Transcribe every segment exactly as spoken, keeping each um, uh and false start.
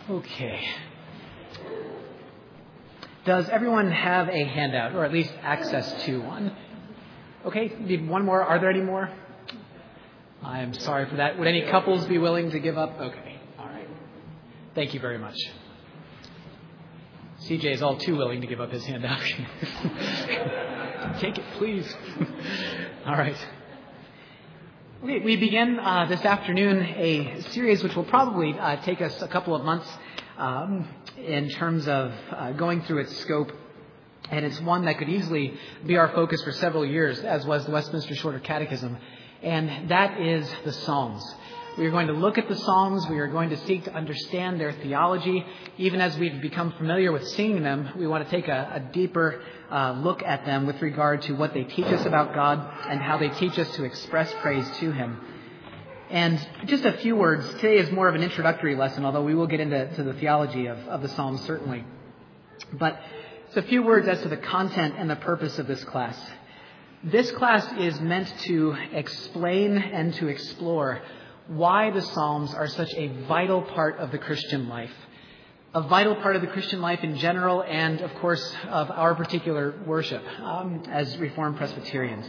Okay. Does everyone have a handout, or at least access to one? Okay, need one more. Are there any more? I'm sorry for that. Would any couples be willing to give up? Okay, all right. Thank you very much. C J is all too willing to give up his handout. Take it, please. All right. Okay, we begin uh, this afternoon a series which will probably uh, take us a couple of months um, in terms of uh, going through its scope. And it's one that could easily be our focus for several years, as was the Westminster Shorter Catechism. And that is the Psalms. We are going to look at the Psalms. We are going to seek to understand their theology. Even as we've become familiar with singing them, we want to take a, a deeper uh, look at them with regard to what they teach us about God and how they teach us to express praise to Him. And just a few words. Today is more of an introductory lesson, although we will get into to the theology of, of the Psalms, certainly. But it's a few words as to the content and the purpose of this class. This class is meant to explain and to explore why the Psalms are such a vital part of the Christian life. A vital part of the Christian life in general and, of course, of our particular worship um, as Reformed Presbyterians.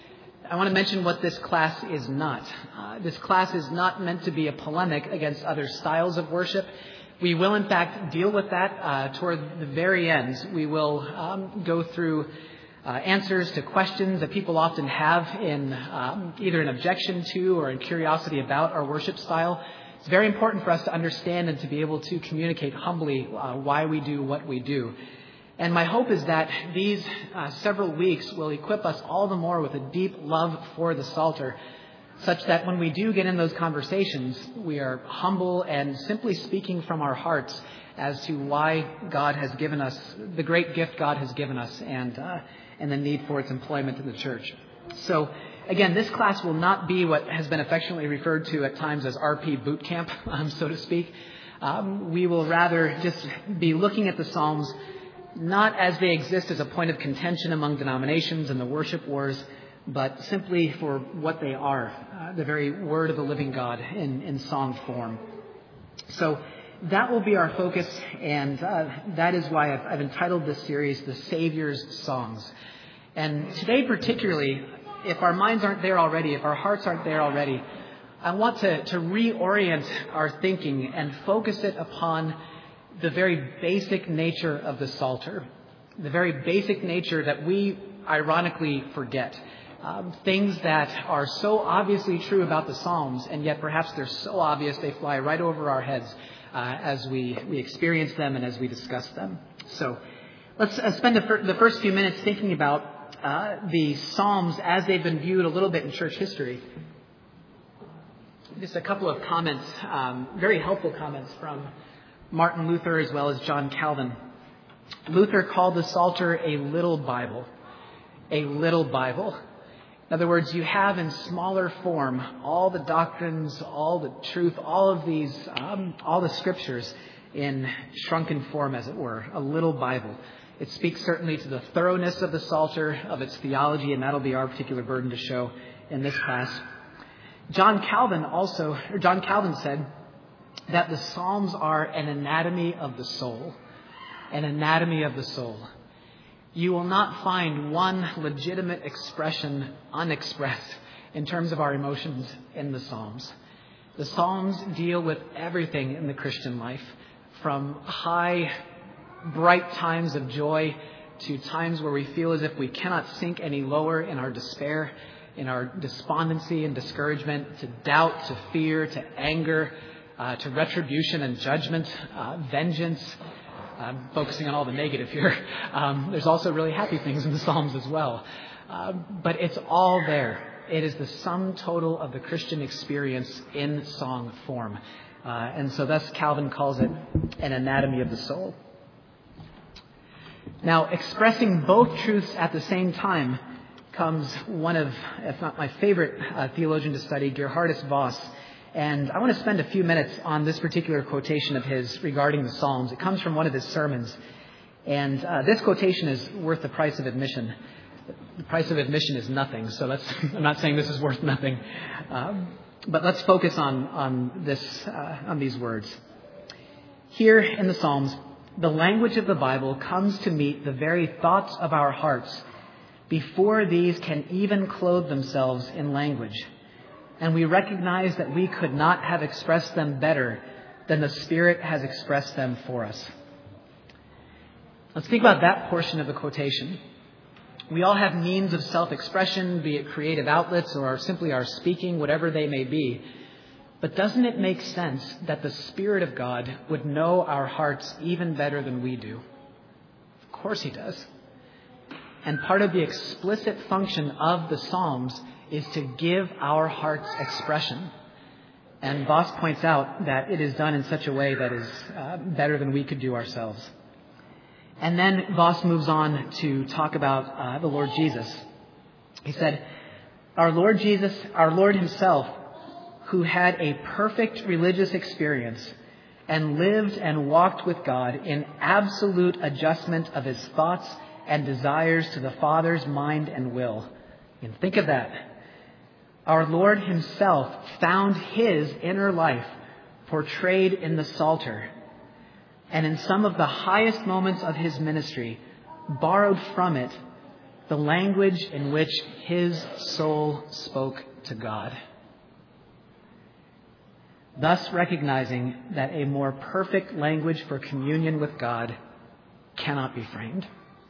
I want to mention what this class is not. Uh, this class is not meant to be a polemic against other styles of worship. We will, in fact, deal with that uh, toward the very end. We will um, go through uh, answers to questions that people often have in um, either an objection to or in curiosity about our worship style. It's very important for us to understand and to be able to communicate humbly uh, why we do what we do. And my hope is that these uh, several weeks will equip us all the more with a deep love for the Psalter, such that when we do get in those conversations, we are humble and simply speaking from our hearts as to why God has given us, the great gift God has given us, and uh, and the need for its employment in the church. So, again, this class will not be what has been affectionately referred to at times as R P boot camp, um, so to speak. Um, we will rather just be looking at the Psalms not as they exist as a point of contention among denominations and the worship wars, but simply for what they are, uh, the very word of the living God in, in song form. So that will be our focus, and uh, that is why I've, I've entitled this series, The Savior's Songs. And today particularly, if our minds aren't there already, if our hearts aren't there already, I want to, to reorient our thinking and focus it upon the very basic nature of the Psalter, the very basic nature that we ironically forget. Um, things that are so obviously true about the Psalms, and yet perhaps they're so obvious they fly right over our heads uh, as we, we experience them and as we discuss them. So let's uh, spend the, fir- the first few minutes thinking about uh, the Psalms as they've been viewed a little bit in church history. Just a couple of comments, um, very helpful comments from Martin Luther as well as John Calvin. Luther called the Psalter a little Bible, a little Bible. In other words, you have in smaller form all the doctrines, all the truth, all of these, um, all the scriptures in shrunken form, as it were, a little Bible. It speaks certainly to the thoroughness of the Psalter, of its theology, and that'll be our particular burden to show in this class. John Calvin also, or John Calvin said that the Psalms are an anatomy of the soul, an anatomy of the soul. You will not find one legitimate expression unexpressed in terms of our emotions in the Psalms. The Psalms deal with everything in the Christian life, from high, bright times of joy to times where we feel as if we cannot sink any lower in our despair, in our despondency and discouragement, to doubt, to fear, to anger, uh, to retribution and judgment, uh, vengeance. I'm focusing on all the negative here. Um, there's also really happy things in the Psalms as well. Uh, but it's all there. It is the sum total of the Christian experience in song form. Uh, and so thus Calvin calls it an anatomy of the soul. Now, expressing both truths at the same time comes one of, if not my favorite uh, theologian to study, Geerhardus Vos. And I want to spend a few minutes on this particular quotation of his regarding the Psalms. It comes from one of his sermons. And uh, this quotation is worth the price of admission. The price of admission is nothing. So let's, I'm not saying this is worth nothing. Um, but let's focus on, on, this, uh, on these words. Here in the Psalms, the language of the Bible comes to meet the very thoughts of our hearts before these can even clothe themselves in language. And we recognize that we could not have expressed them better than the Spirit has expressed them for us. Let's think about that portion of the quotation. We all have means of self-expression, be it creative outlets or simply our speaking, whatever they may be. But doesn't it make sense that the Spirit of God would know our hearts even better than we do? Of course He does. And part of the explicit function of the Psalms is to give our hearts expression. And Voss points out that it is done in such a way that is uh, better than we could do ourselves. And then Voss moves on to talk about uh, the Lord Jesus. He said, Our Lord Jesus, our Lord Himself, who had a perfect religious experience and lived and walked with God in absolute adjustment of His thoughts and desires to the Father's mind and will. And think of that. Our Lord Himself found His inner life portrayed in the Psalter, and in some of the highest moments of His ministry, borrowed from it the language in which His soul spoke to God. Thus recognizing that a more perfect language for communion with God cannot be framed.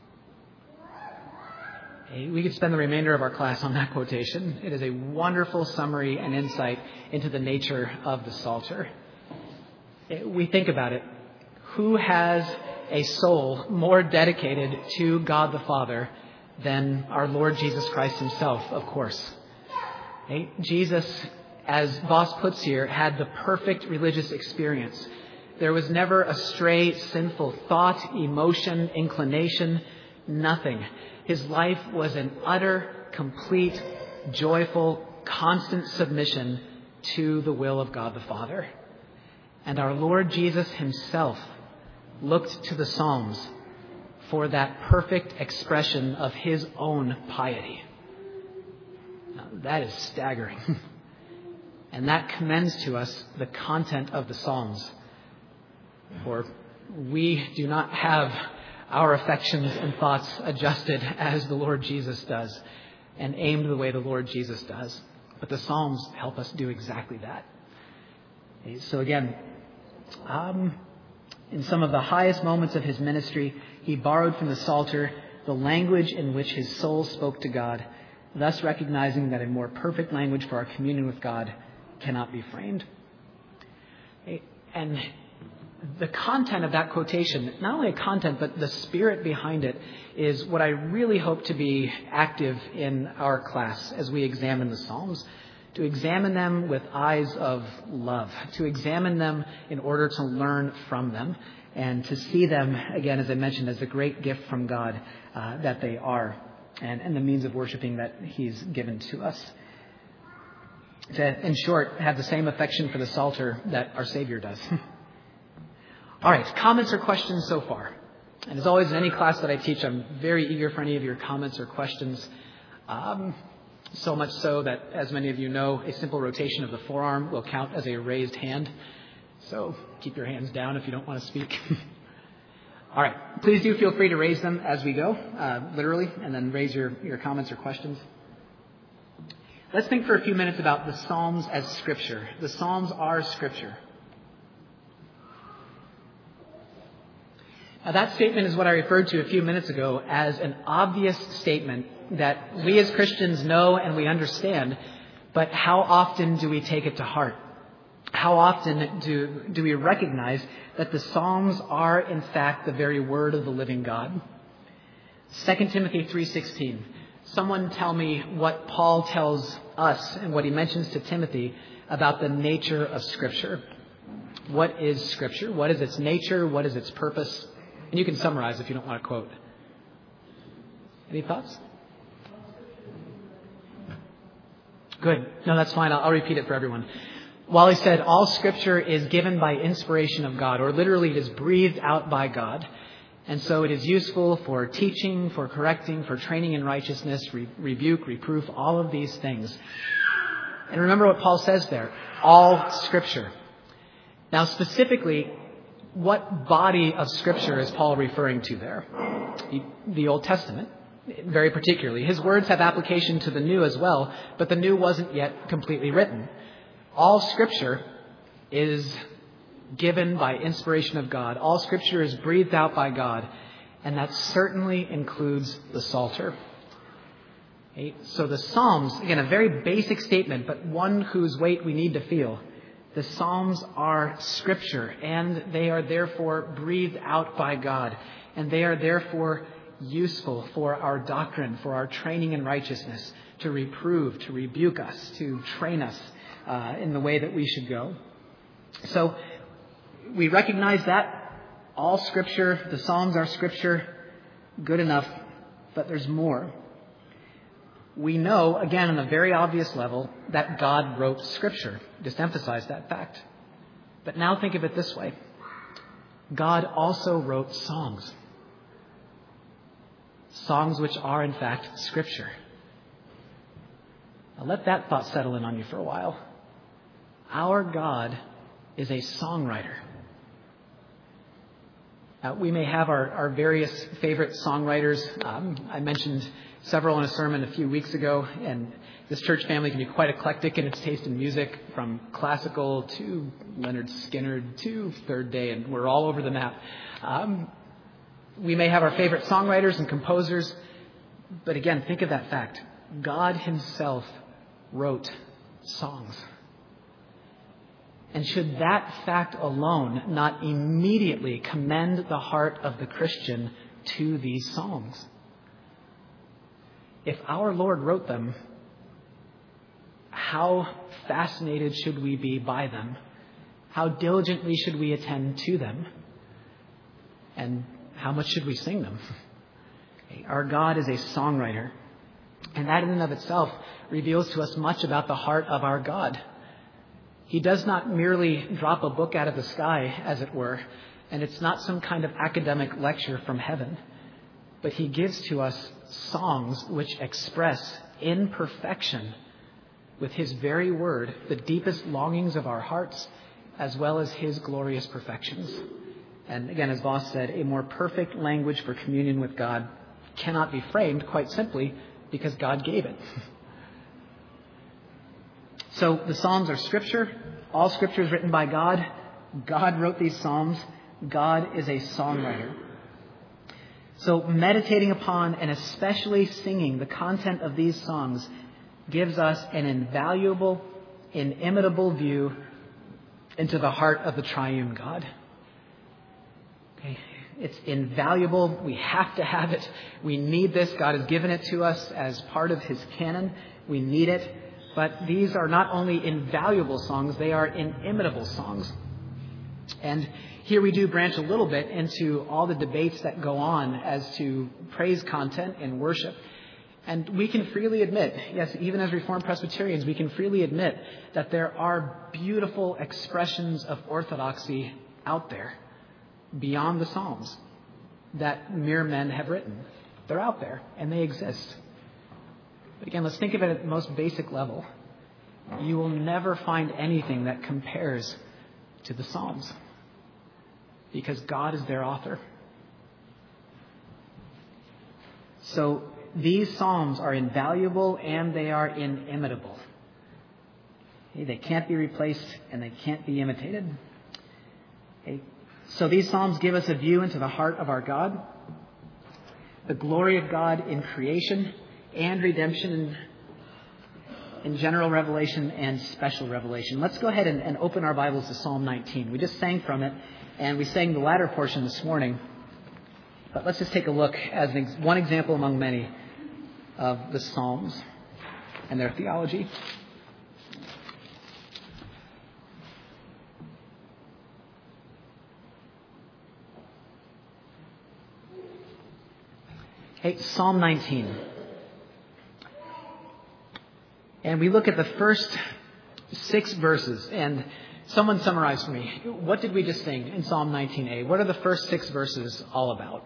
We could spend the remainder of our class on that quotation. It is a wonderful summary and insight into the nature of the Psalter. We think about it. Who has a soul more dedicated to God the Father than our Lord Jesus Christ Himself, of course? Jesus, as Voss puts here, had the perfect religious experience. There was never a stray sinful thought, emotion, inclination, nothing. His life was an utter, complete, joyful, constant submission to the will of God the Father. And our Lord Jesus Himself looked to the Psalms for that perfect expression of His own piety. Now, that is staggering. And that commends to us the content of the Psalms. For we do not have our affections and thoughts adjusted as the Lord Jesus does and aimed the way the Lord Jesus does. But the Psalms help us do exactly that. So again, um, in some of the highest moments of His ministry, He borrowed from the Psalter the language in which His soul spoke to God, thus recognizing that a more perfect language for our communion with God cannot be framed. And the content of that quotation, not only a content, but the spirit behind it, is what I really hope to be active in our class as we examine the Psalms. To examine them with eyes of love, to examine them in order to learn from them, and to see them, again, as I mentioned, as the great gift from God uh, that they are, and, and the means of worshiping that He's given to us. To, in short, have the same affection for the Psalter that our Savior does. All right, comments or questions so far? And as always, in any class that I teach, I'm very eager for any of your comments or questions. Um, so much so that, as many of you know, a simple rotation of the forearm will count as a raised hand. So keep your hands down if you don't want to speak. All right, please do feel free to raise them as we go, uh, literally, and then raise your, your comments or questions. Let's think for a few minutes about the Psalms as Scripture. The Psalms are Scripture. Now, that statement is what I referred to a few minutes ago as an obvious statement that we as Christians know and we understand, but how often do we take it to heart? How often do, do we recognize that the Psalms are, in fact, the very word of the living God? Second Timothy three sixteen. Someone tell me what Paul tells us and what he mentions to Timothy about the nature of Scripture. What is Scripture? What is its nature? What is its purpose? And you can summarize if you don't want to quote. Any thoughts? Good. No, that's fine. I'll, I'll repeat it for everyone. While he said all Scripture is given by inspiration of God, or literally it is breathed out by God, and so it is useful for teaching, for correcting, for training in righteousness, re- rebuke, reproof, all of these things. And remember what Paul says there, all Scripture. Now specifically, what body of Scripture is Paul referring to there? The, the Old Testament, very particularly. His words have application to the New as well, but the New wasn't yet completely written. All Scripture is given by inspiration of God. All Scripture is breathed out by God, and that certainly includes the Psalter. Okay? So the Psalms, again, a very basic statement, but one whose weight we need to feel. The Psalms are Scripture, and they are therefore breathed out by God, and they are therefore useful for our doctrine, for our training in righteousness, to reprove, to rebuke us, to train us uh, in the way that we should go. So we recognize that all Scripture, the Psalms are Scripture, good enough, but there's more. We know, again, on a very obvious level, that God wrote Scripture. Just emphasize that fact. But now think of it this way. God also wrote songs. Songs which are, in fact, Scripture. Now let that thought settle in on you for a while. Our God is a songwriter. Uh, we may have our, our various favorite songwriters. Um, I mentioned several in a sermon a few weeks ago, and this church family can be quite eclectic in its taste in music, from classical to Leonard Skinner to Third Day, and we're all over the map. Um, we may have our favorite songwriters and composers, but again, think of that fact. God Himself wrote songs. And should that fact alone not immediately commend the heart of the Christian to these songs? If our Lord wrote them, how fascinated should we be by them? How diligently should we attend to them? And how much should we sing them? Our God is a songwriter, and that in and of itself reveals to us much about the heart of our God. He does not merely drop a book out of the sky, as it were, and it's not some kind of academic lecture from heaven, but He gives to us songs which express in perfection, with His very word, the deepest longings of our hearts, as well as His glorious perfections. And again, as Voss said, a more perfect language for communion with God cannot be framed, quite simply because God gave it. So the Psalms are Scripture. All Scripture is written by God. God wrote these Psalms. God is a songwriter. So meditating upon and especially singing the content of these songs gives us an invaluable, inimitable view into the heart of the triune God. Okay. It's invaluable. We have to have it. We need this. God has given it to us as part of His canon. We need it. But these are not only invaluable songs, they are inimitable songs. And here we do branch a little bit into all the debates that go on as to praise content in worship. And we can freely admit, yes, even as Reformed Presbyterians, we can freely admit that there are beautiful expressions of orthodoxy out there beyond the Psalms that mere men have written. They're out there, and they exist. But again, let's think of it at the most basic level. You will never find anything that compares to the Psalms, because God is their author. So these Psalms are invaluable and they are inimitable. They can't be replaced and they can't be imitated. So these Psalms give us a view into the heart of our God, the glory of God in creation and redemption in, in general revelation and special revelation. Let's go ahead and, and open our Bibles to Psalm nineteen. We just sang from it, and we sang the latter portion this morning. But let's just take a look as an ex- one example among many of the Psalms and their theology. Hey, Psalm nineteen. And we look at the first six verses, and someone summarize for me. What did we just sing in Psalm nineteen a? What are the first six verses all about?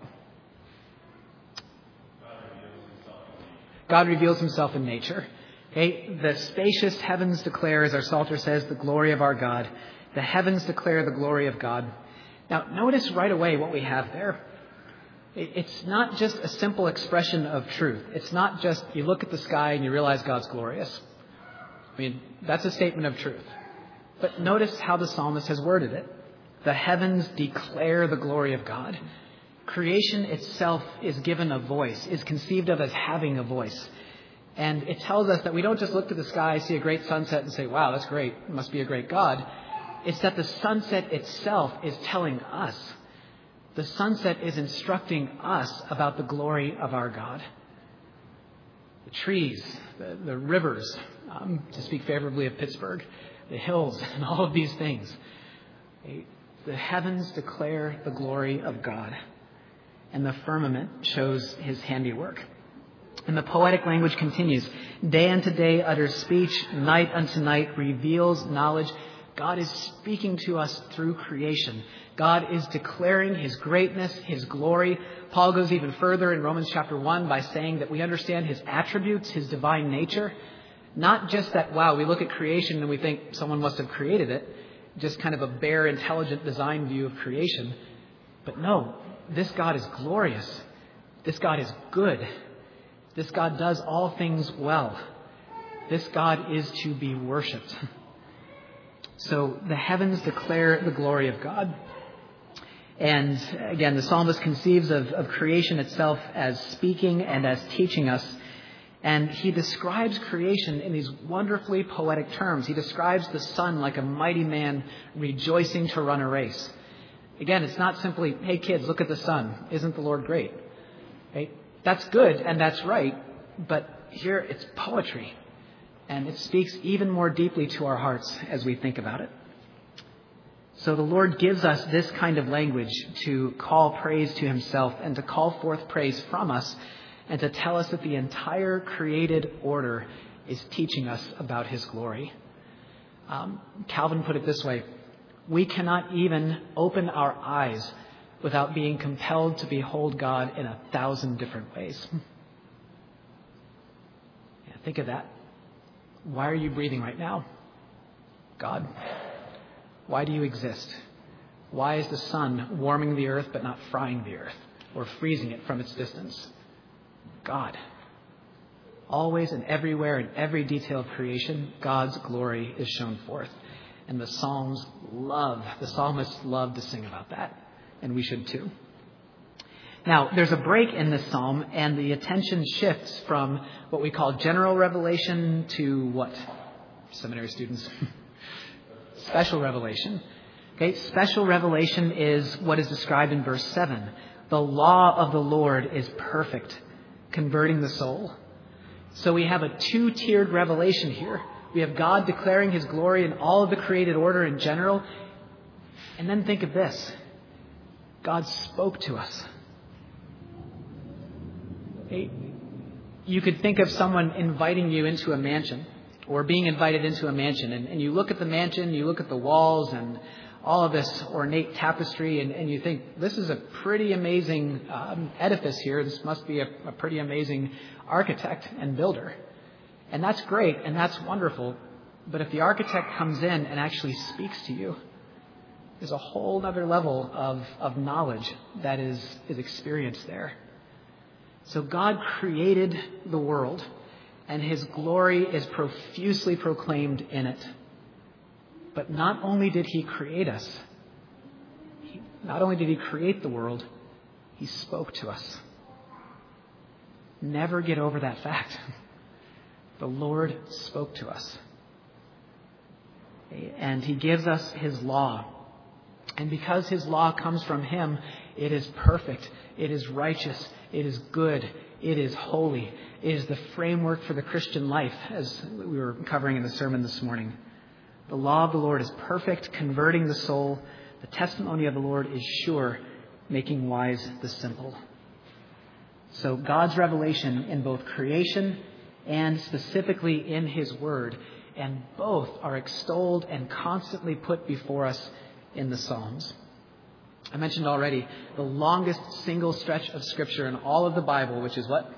God reveals Himself in nature. Okay? The spacious heavens declare, as our Psalter says, the glory of our God. The heavens declare the glory of God. Now, notice right away what we have there. It's not just a simple expression of truth. It's not just you look at the sky and you realize God's glorious. I mean, that's a statement of truth. But notice how the psalmist has worded it. The heavens declare the glory of God. Creation itself is given a voice, is conceived of as having a voice. And it tells us that we don't just look to the sky, see a great sunset and say, wow, that's great. It must be a great God. It's that the sunset itself is telling us. The sunset is instructing us about the glory of our God. The trees, the, the rivers, um, to speak favorably of Pittsburgh, the hills, and all of these things. The heavens declare the glory of God, and the firmament shows his handiwork. And the poetic language continues. Day unto day utters speech, night unto night reveals knowledge. God is speaking to us through creation. God is declaring his greatness, his glory. Paul goes even further in Romans chapter one by saying that we understand his attributes, his divine nature. Not just that, wow, we look at creation and we think someone must have created it. Just kind of a bare, intelligent design view of creation. But no, this God is glorious. This God is good. This God does all things well. This God is to be worshipped. So the heavens declare the glory of God. And again, the psalmist conceives of, of creation itself as speaking and as teaching us. And he describes creation in these wonderfully poetic terms. He describes the sun like a mighty man rejoicing to run a race. Again, it's not simply, hey kids, look at the sun. Isn't the Lord great? Right? That's good and that's right. But here it's poetry. And it speaks even more deeply to our hearts as we think about it. So the Lord gives us this kind of language to call praise to himself and to call forth praise from us and to tell us that the entire created order is teaching us about his glory. Um, Calvin put it this way. We cannot even open our eyes without being compelled to behold God in a thousand different ways. Yeah, think of that. Why are you breathing right now? God. Why do you exist? Why is the sun warming the earth but not frying the earth or freezing it from its distance? God. Always and everywhere in every detail of creation, God's glory is shown forth. And the Psalms love, the psalmists love to sing about that. And we should too. Now, there's a break in this psalm, and the attention shifts from what we call general revelation to what? Seminary students. Special revelation. Okay, special revelation is what is described in verse seven. The law of the Lord is perfect, converting the soul. So we have a two-tiered revelation here. We have God declaring his glory in all of the created order in general. And then think of this. God spoke to us. You could think of someone inviting you into a mansion or being invited into a mansion. And, and you look at the mansion, you look at the walls and all of this ornate tapestry, and, and you think, this is a pretty amazing um, edifice here. This must be a, a pretty amazing architect and builder. And that's great, and that's wonderful. But if the architect comes in and actually speaks to you, there's a whole other level of, of knowledge that is, is experienced there. So God created the world, and his glory is profusely proclaimed in it. But not only did he create us, he, not only did he create the world, he spoke to us. Never get over that fact. The Lord spoke to us. And he gives us his law. And because his law comes from him, it is perfect, it is righteous, it is good, it is holy. It is the framework for the Christian life, as we were covering in the sermon this morning. The law of the Lord is perfect, converting the soul. The testimony of the Lord is sure, making wise the simple. So God's revelation in both creation and specifically in his word, and both are extolled and constantly put before us in the Psalms. I mentioned already the longest single stretch of Scripture in all of the Bible, which is what?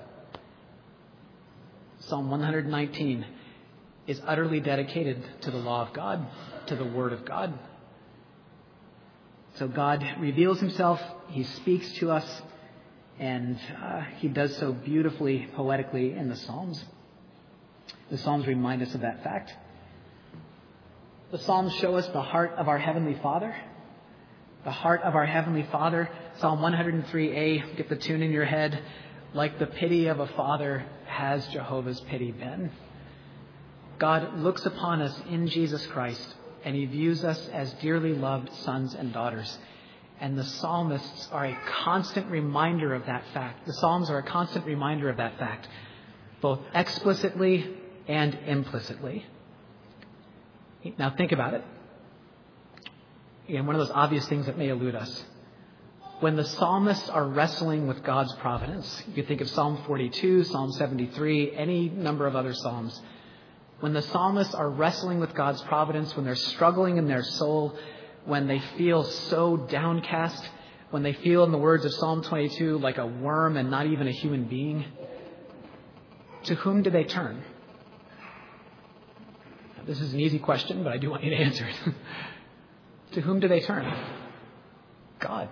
Psalm one nineteen, is utterly dedicated to the law of God, to the Word of God. So God reveals himself, he speaks to us, and uh, he does so beautifully, poetically in the Psalms. The Psalms remind us of that fact. The Psalms show us the heart of our Heavenly Father. The heart of our Heavenly Father. Psalm one oh three a, get the tune in your head. Like the pity of a father has Jehovah's pity been. God looks upon us in Jesus Christ, and he views us as dearly loved sons and daughters. And the psalmists are a constant reminder of that fact. The Psalms are a constant reminder of that fact, both explicitly and implicitly. Now think about it. Again, one of those obvious things that may elude us. When the psalmists are wrestling with God's providence, you could think of Psalm forty-two, Psalm seventy-three, any number of other psalms. When the psalmists are wrestling with God's providence, when they're struggling in their soul, when they feel so downcast, when they feel, in the words of Psalm twenty-two, like a worm and not even a human being, to whom do they turn? This is an easy question, but I do want you to answer it. To whom do they turn? God.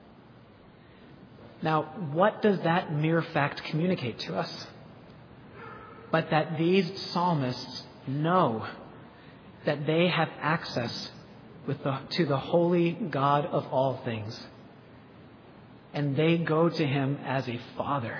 Now, what does that mere fact communicate to us? But that these psalmists know that they have access with the, to the holy God of all things. And they go to him as a father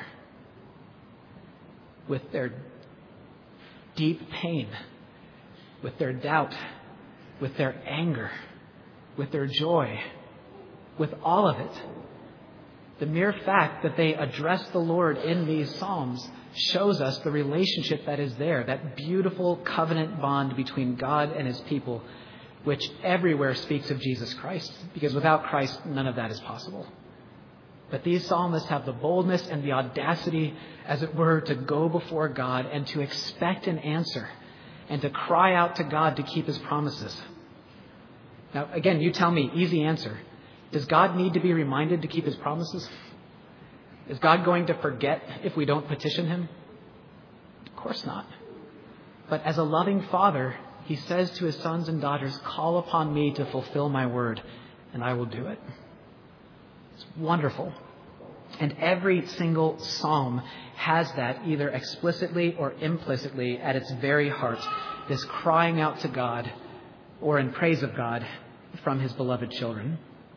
with their deep pain, with their doubt, with their anger, with their joy, with all of it. The mere fact that they address the Lord in these Psalms shows us the relationship that is there, that beautiful covenant bond between God and his people, which everywhere speaks of Jesus Christ, because without Christ, none of that is possible. But these psalmists have the boldness and the audacity, as it were, to go before God and to expect an answer and to cry out to God to keep his promises. Now, again, you tell me, easy answer. Does God need to be reminded to keep his promises? Is God going to forget if we don't petition him? Of course not. But as a loving father, he says to his sons and daughters, call upon me to fulfill my word, and I will do it. It's wonderful. And every single psalm has that either explicitly or implicitly at its very heart, this crying out to God or in praise of God from his beloved children.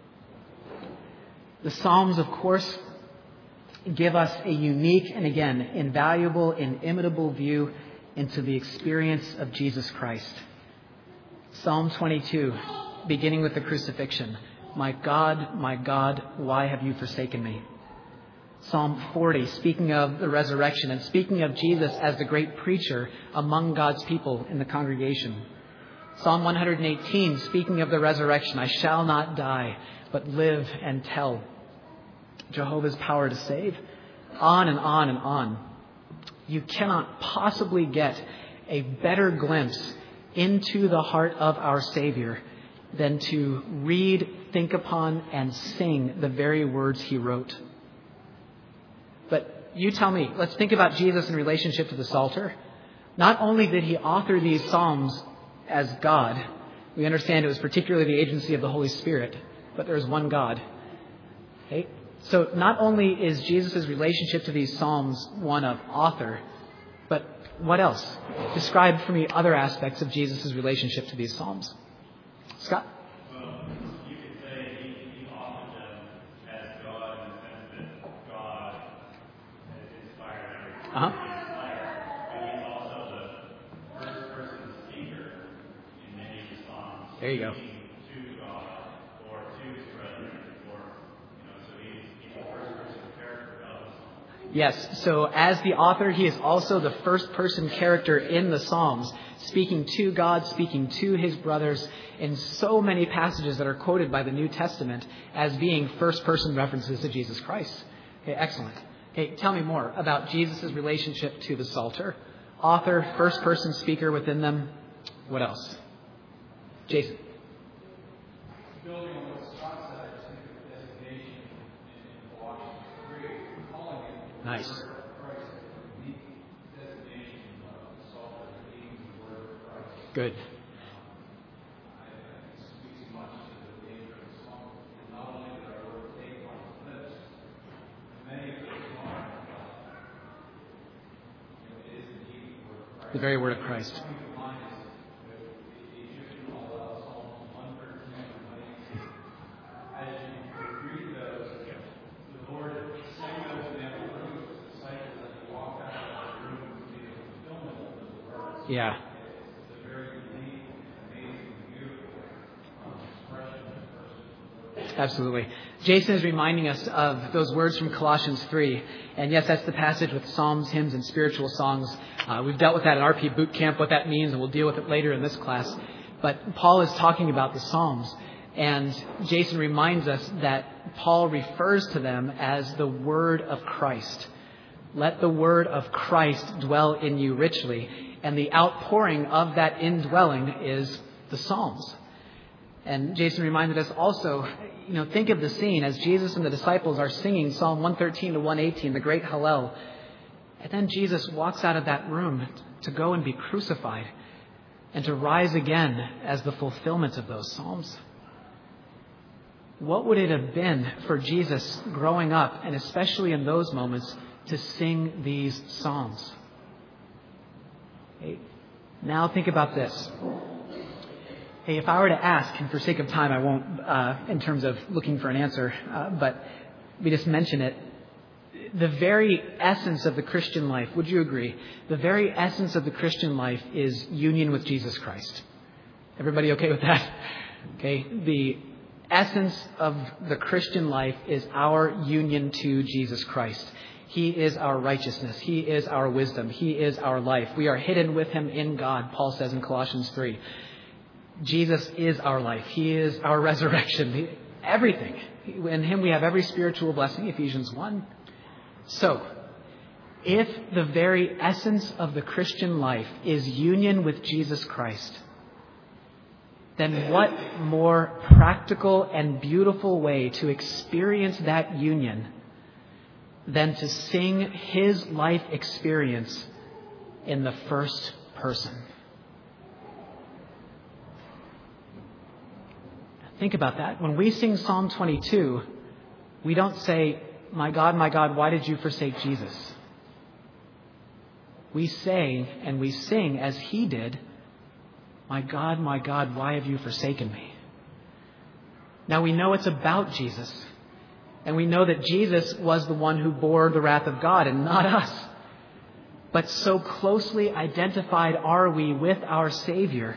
The Psalms, of course, give us a unique and, again, invaluable, inimitable view into the experience of Jesus Christ. Psalm twenty-two, beginning with the crucifixion. My God, my God, why have you forsaken me? Psalm forty, speaking of the resurrection and speaking of Jesus as the great preacher among God's people in the congregation. Psalm one eighteen, speaking of the resurrection, I shall not die, but live and tell Jehovah's power to save. On and on and on. You cannot possibly get a better glimpse into the heart of our Savior than to read, think upon, and sing the very words he wrote. But you tell me, let's think about Jesus in relationship to the Psalter. Not only did he author these Psalms as God, we understand it was particularly the agency of the Holy Spirit, but there's one God. Okay? So not only is Jesus' relationship to these Psalms one of author, but what else? Describe for me other aspects of Jesus' relationship to these Psalms. Scott? Well, you could say he, he authored them as God in the sense that God has inspired everything. Uh-huh. But he's also the first person speaker in many of the Psalms. There you go. To God or to his brethren, or, you know, so he's, he's the first person character of the Psalm. Yes, so as the author, he is also the first person character in the Psalms, speaking to God, speaking to his brothers in so many passages that are quoted by the New Testament as being first person references to Jesus Christ. Okay, excellent. Okay, tell me more about Jesus' relationship to the Psalter. Author, first person speaker within them. What else? Jason. Building on what Scott said, I think of designation in Colossians three, calling it Nice. the word of Christ, the unique designation of the Psalter being the word of Christ. Good. I, I think speaks much to the danger of the Psalm. The very word of Christ. Yeah. Absolutely. Jason is reminding us of those words from Colossians three. And yes, that's the passage with psalms, hymns, and spiritual songs. Uh, we've dealt with that in R P Boot Camp, what that means, and we'll deal with it later in this class. But Paul is talking about the psalms. And Jason reminds us that Paul refers to them as the word of Christ. Let the word of Christ dwell in you richly. And the outpouring of that indwelling is the psalms. And Jason reminded us also, you know, think of the scene as Jesus and the disciples are singing Psalm one thirteen to one eighteen, the great Hallel. And then Jesus walks out of that room to go and be crucified and to rise again as the fulfillment of those psalms. What would it have been for Jesus growing up, and especially in those moments, to sing these psalms? Okay. Now think about this. Hey, if I were to ask, and for sake of time I won't uh, in terms of looking for an answer, uh, but we just mention it, the very essence of the Christian life, would you agree? The very essence of the Christian life is union with Jesus Christ. Everybody okay with that? Okay. The essence of the Christian life is our union to Jesus Christ. He is our righteousness. He is our wisdom. He is our life. We are hidden with him in God, Paul says in Colossians three. Jesus is our life. He is our resurrection. Everything. In him we have every spiritual blessing, Ephesians one. So, if the very essence of the Christian life is union with Jesus Christ, then what more practical and beautiful way to experience that union than to sing his life experience in the first person? Think about that. When we sing Psalm twenty-two, we don't say, "My God, my God, why did you forsake Jesus?" We say and we sing as he did, "My God, my God, why have you forsaken me?" Now we know it's about Jesus. And we know that Jesus was the one who bore the wrath of God and not us. But so closely identified are we with our Savior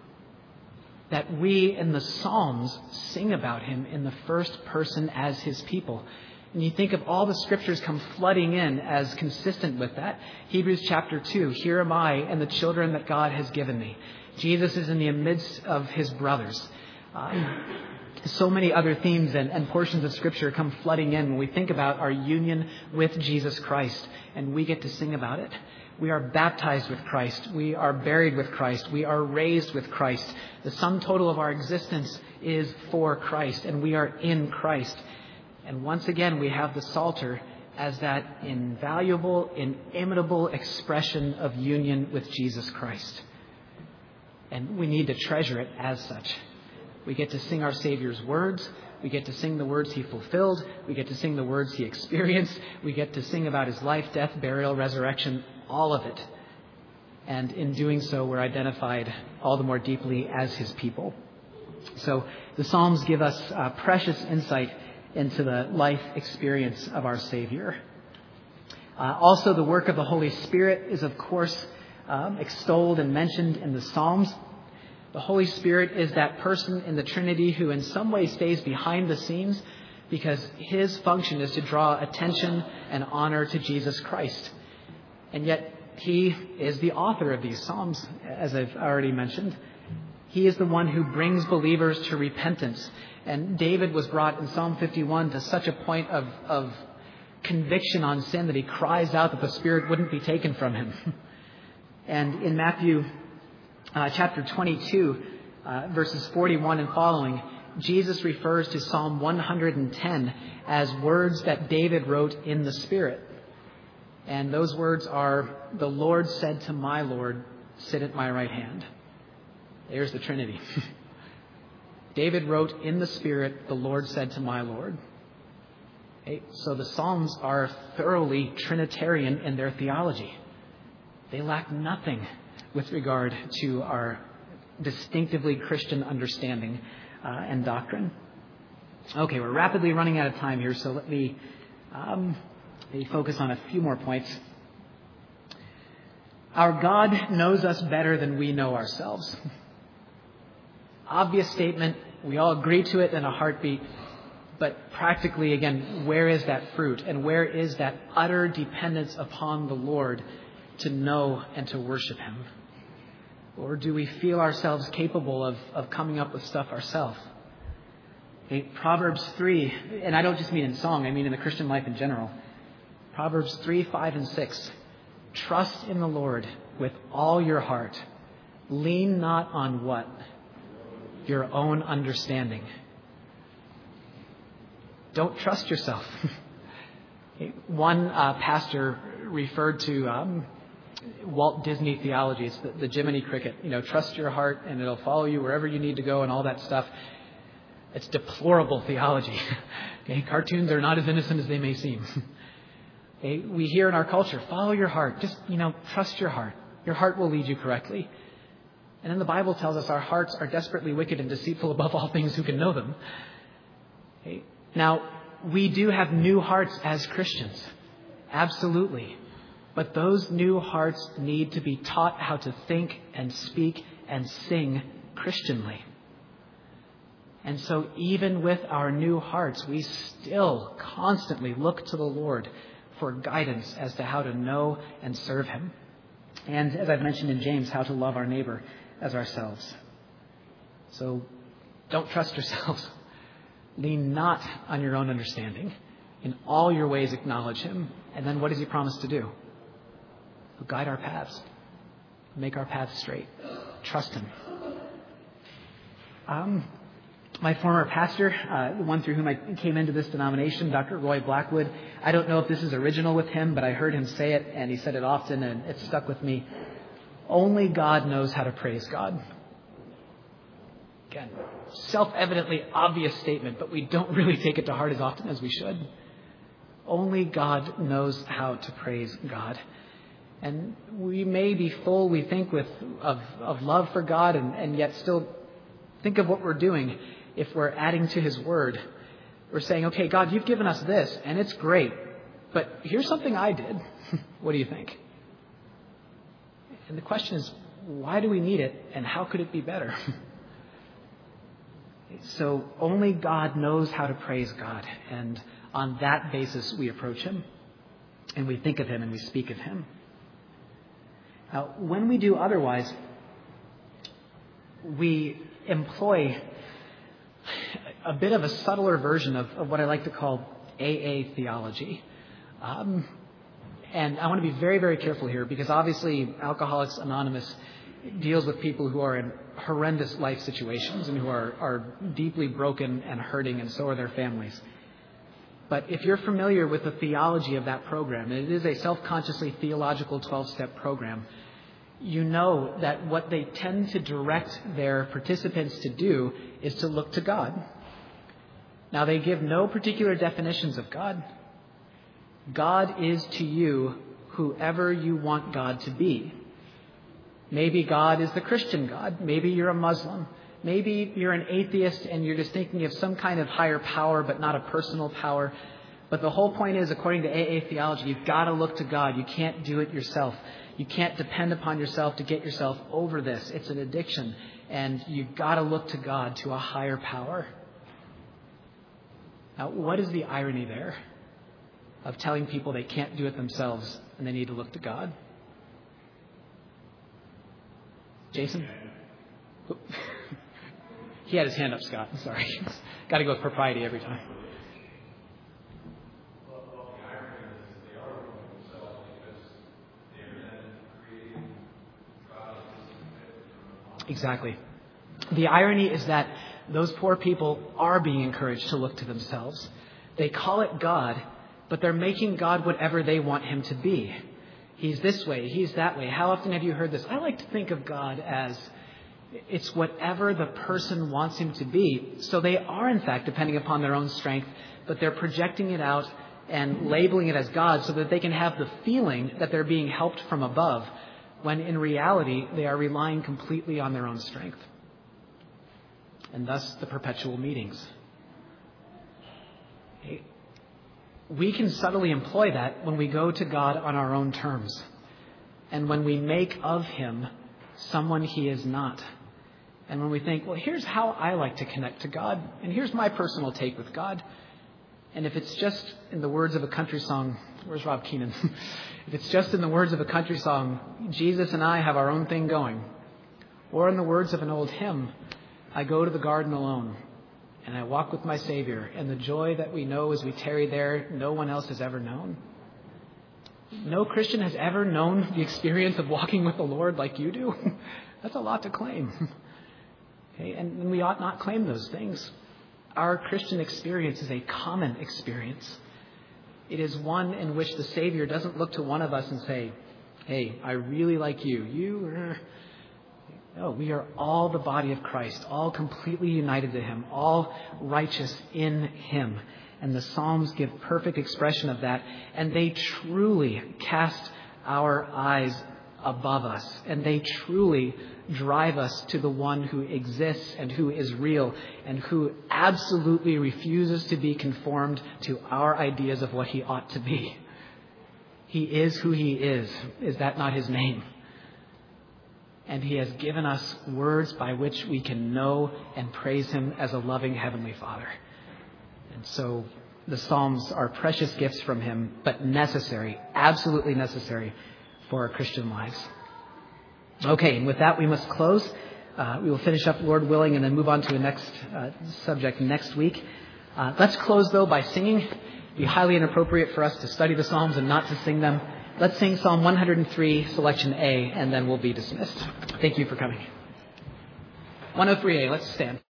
that we in the Psalms sing about him in the first person as his people. And you think of all the scriptures come flooding in as consistent with that. Hebrews chapter two, "Here am I and the children that God has given me." Jesus is in the midst of his brothers. Uh, so many other themes and, and portions of scripture come flooding in when we think about our union with Jesus Christ, and we get to sing about it. We are baptized with Christ. We are buried with Christ. We are raised with Christ. The sum total of our existence is for Christ, and we are in Christ. And once again, we have the Psalter as that invaluable, inimitable expression of union with Jesus Christ. And we need to treasure it as such. We get to sing our Savior's words. We get to sing the words he fulfilled. We get to sing the words he experienced. We get to sing about his life, death, burial, resurrection, all of it. And in doing so, we're identified all the more deeply as his people. So the Psalms give us uh, precious insight into the life experience of our Savior. Uh, also, the work of the Holy Spirit is, of course, um, extolled and mentioned in the Psalms. The Holy Spirit is that person in the Trinity who in some way stays behind the scenes because his function is to draw attention and honor to Jesus Christ. And yet he is the author of these Psalms, as I've already mentioned. He is the one who brings believers to repentance. And David was brought in Psalm fifty-one to such a point of, of conviction on sin that he cries out that the Spirit wouldn't be taken from him. And in Matthew uh, chapter twenty-two, uh, verses forty-one and following, Jesus refers to Psalm one hundred ten as words that David wrote in the Spirit. And those words are, "The Lord said to my Lord, sit at my right hand." There's the Trinity. David wrote in the Spirit, "The Lord said to my Lord." Okay, so the Psalms are thoroughly Trinitarian in their theology. They lack nothing with regard to our distinctively Christian understanding uh, and doctrine. Okay, we're rapidly running out of time here, so let me, um, let me focus on a few more points. Our God knows us better than we know ourselves. Obvious statement. We all agree to it in a heartbeat. But practically, again, where is that fruit? And where is that utter dependence upon the Lord to know and to worship Him? Or do we feel ourselves capable of, of coming up with stuff ourselves? Okay, Proverbs three, and I don't just mean in song, I mean in the Christian life in general. Proverbs three, five, and six. Trust in the Lord with all your heart. Lean not on what? Your own understanding. Don't trust yourself. One uh, pastor referred to um, Walt Disney theology. It's the, the Jiminy Cricket. You know, trust your heart and it'll follow you wherever you need to go and all that stuff. It's deplorable theology. Okay, cartoons are not as innocent as they may seem. Okay, we hear in our culture, follow your heart. Just, you know, trust your heart. Your heart will lead you correctly. And then the Bible tells us our hearts are desperately wicked and deceitful above all things. Who can know them? Okay. Now, we do have new hearts as Christians. Absolutely. But those new hearts need to be taught how to think and speak and sing Christianly. And so even with our new hearts, we still constantly look to the Lord for guidance as to how to know and serve Him. And as I've mentioned in James, how to love our neighbor as ourselves. So don't trust yourselves. Lean not on your own understanding. In all your ways acknowledge Him. And then what does He promise to do? He'll guide our paths. Make our paths straight. Trust Him. Um, my former pastor, uh, the one through whom I came into this denomination, Doctor Roy Blackwood, I don't know if this is original with him, but I heard him say it, and he said it often, and it stuck with me. Only God knows how to praise God. Again, self-evidently obvious statement, but we don't really take it to heart as often as we should. Only God knows how to praise God. And we may be full, we think, with of, of love for God, and, and yet still think of what we're doing if we're adding to His Word. We're saying, okay, God, you've given us this, and it's great, but here's something I did. What do you think? And the question is, why do we need it, and how could it be better? So only God knows how to praise God, and on that basis we approach Him, and we think of Him, and we speak of Him. Now, when we do otherwise, we employ a bit of a subtler version of, of what I like to call A A theology. Um, and I want to be very, very careful here, because obviously Alcoholics Anonymous deals with people who are in horrendous life situations and who are, are deeply broken and hurting, and so are their families. But if you're familiar with the theology of that program, and it is a self-consciously theological twelve-step program, you know that what they tend to direct their participants to do is to look to God. Now, they give no particular definitions of God. God is to you whoever you want God to be. Maybe God is the Christian God. Maybe you're a Muslim. Maybe you're an atheist and you're just thinking of some kind of higher power, but not a personal power. But the whole point is, according to A A theology, you've got to look to God. You can't do it yourself. You can't depend upon yourself to get yourself over this. It's an addiction. And you've got to look to God, to a higher power. Now, what is the irony there of telling people they can't do it themselves and they need to look to God? Jason? He had his hand up, Scott. I'm sorry. Got to go with propriety every time. Well, well, the irony is they are looking at themselves because they're then creating God as a Exactly. The irony is that those poor people are being encouraged to look to themselves. They call it God, but they're making God whatever they want Him to be. He's this way, He's that way. How often have you heard this? I like to think of God as it's whatever the person wants Him to be. So they are, in fact, depending upon their own strength, but they're projecting it out and labeling it as God so that they can have the feeling that they're being helped from above. when in reality they are relying completely on their own strength. And thus the perpetual meetings. We can subtly employ that when we go to God on our own terms and when we make of him someone he is not. And when we think, well, here's how I like to connect to God, and here's my personal take with God. And if it's just in the words of a country song, where's Rob Keenan? If it's just in the words of a country song, Jesus and I have our own thing going. Or in the words of an old hymn, I go to the garden alone, and I walk with my Savior, and the joy that we know as we tarry there, no one else has ever known. No Christian has ever known the experience of walking with the Lord like you do. That's a lot to claim. Okay, and we ought not claim those things. Our Christian experience is a common experience. It is one in which the Savior doesn't look to one of us and say, hey, I really like you. You are... No, we are all the body of Christ, all completely united to him, all righteous in him. And the Psalms give perfect expression of that. And they truly cast our eyes above us. And they truly drive us to the one who exists and who is real and who absolutely refuses to be conformed to our ideas of what he ought to be. He is who he is. Is that not his name? And he has given us words by which we can know and praise him as a loving Heavenly Father. And so the Psalms are precious gifts from him, but necessary, absolutely necessary for our Christian lives. Okay, and with that we must close. Uh, we will finish up, Lord willing, and then move on to the next uh, subject next week. Uh, let's close, though, by singing. It would be highly inappropriate for us to study the Psalms and not to sing them. Let's sing Psalm one hundred three, selection A, and then we'll be dismissed. Thank you for coming. one oh three A, let's stand.